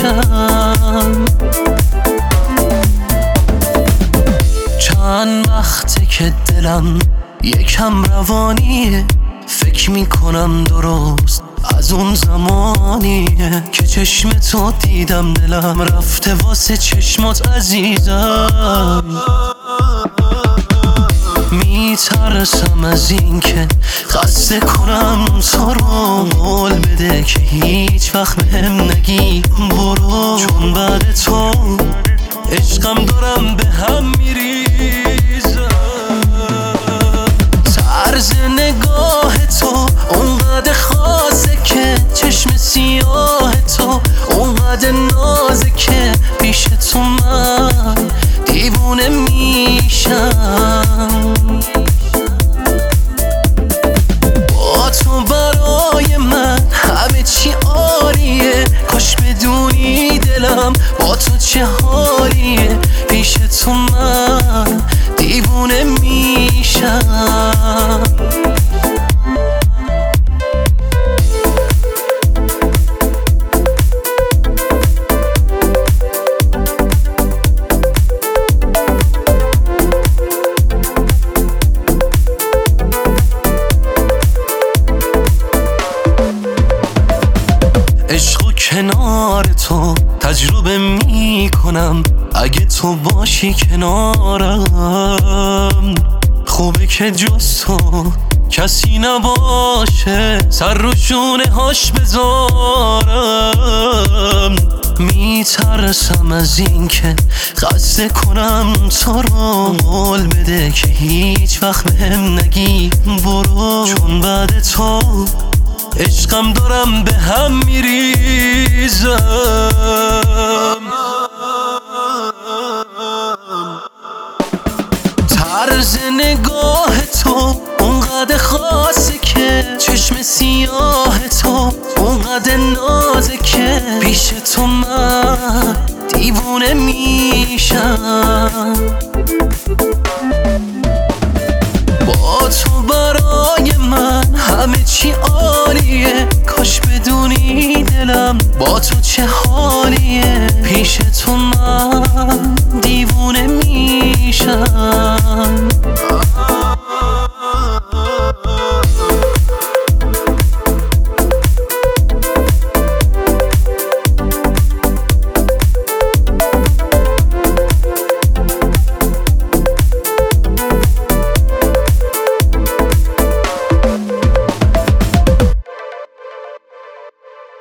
میشم. چند وقته که دلم یکم روانیه، فکر میکنم درست از اون زمانیه که چشم تو دیدم دلم رفته واسه چشمات عزیزم. میترسم از این که خسته کنم تو رو، قول بده که هیچ وقت بهم نگی برو، چون بعد تو عشقم دارم به هم میریزم. طرز نگاه تو اونقدر خاصه که چشم سیاه تو اونقدر نازه که پیش تو من دیوونه میشم. با تو برای من همه چی عالیه، کاش بدونی دلم با تو چه حالیه، پیش تو من دیوونه میشم. عشقو کنار تو تجربه میکنم، اگه تو باشی کنارم خوبه که جز تو کسی نباشه سر رو شونه هاش بذارم. میترسم از این که خسته کنم تو رو، قول بده که هیچ وقت بهم نگی برو، چون بعد تو عشقم دارم به هم میریزم. طرز نگاه تو اونقدر خاصه که چشم سیاه تو اونقدر نازه که پیش تو من دیوونه میشم. با تو برای من همه چی عالیه، کاش بدونی دلم با تو چه حالیه، پیش تو من دیوونه میشم.